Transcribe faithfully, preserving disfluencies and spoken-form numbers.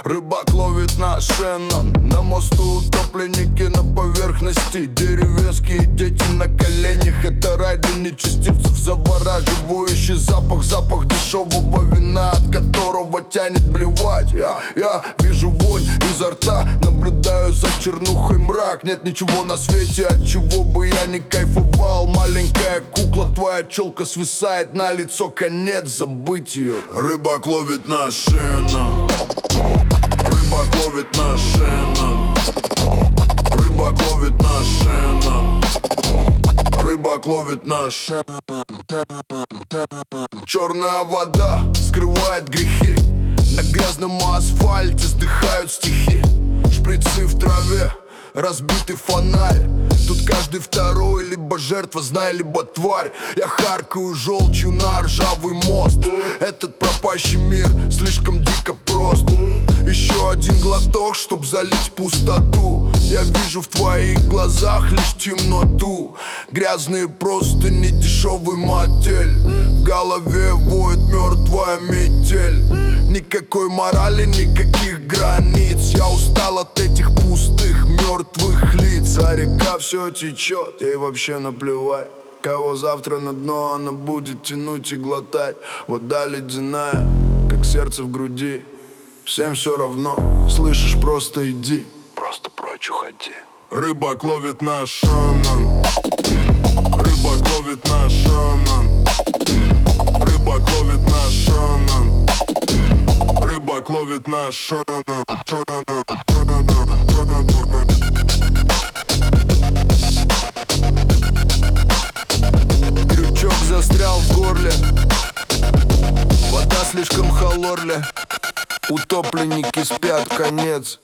Рыбак ловит на шеннон. На мосту утопленники на поверхности. Деревенские дети на коленях. Это рай для нечестивцев, завораживающий запах. Запах дешевого вина, от которого тянет блевать. Я, я вижу вонь изо рта, наблюдаю за чернухой мрак. Нет ничего на свете, от чего бы я не кайфовал. Маленькая кукла, твоя челка свисает на лицо, конец, забыть ее. Рыбак ловит на шеннон. Рыбак ловит на шеннон. Рыбак ловит на шеннон. Рыбак ловит на шеннон. Черная вода скрывает грехи. На грязном асфальте вздыхают стихи. Шприцы в траве, разбитый фонарь. Тут каждый второй либо жертва, знай, либо тварь. Я харкаю желчью на ржавый мост. Этот пропащий мир слишком дико прост. Еще один глоток, чтоб залить пустоту. Я вижу в твоих глазах лишь темноту. Грязные простыни, дешевый мотель. В голове воет мертвая метель. Никакой морали, никаких границ. Я устал от этих пустых мертвых лиц. А река все течет, ей вообще наплевать, кого завтра на дно она будет тянуть и глотать. Вода ледяная, как сердце в груди. Всем все равно, слышишь, просто иди. Просто прочь уходи. Рыбак ловит на шеннон. Рыбак ловит на шеннон. Рыбак ловит на шеннон. Рыбак ловит на шеннон. Крючок застрял в горле. Вода слишком холодная. Утопленники спят, конец.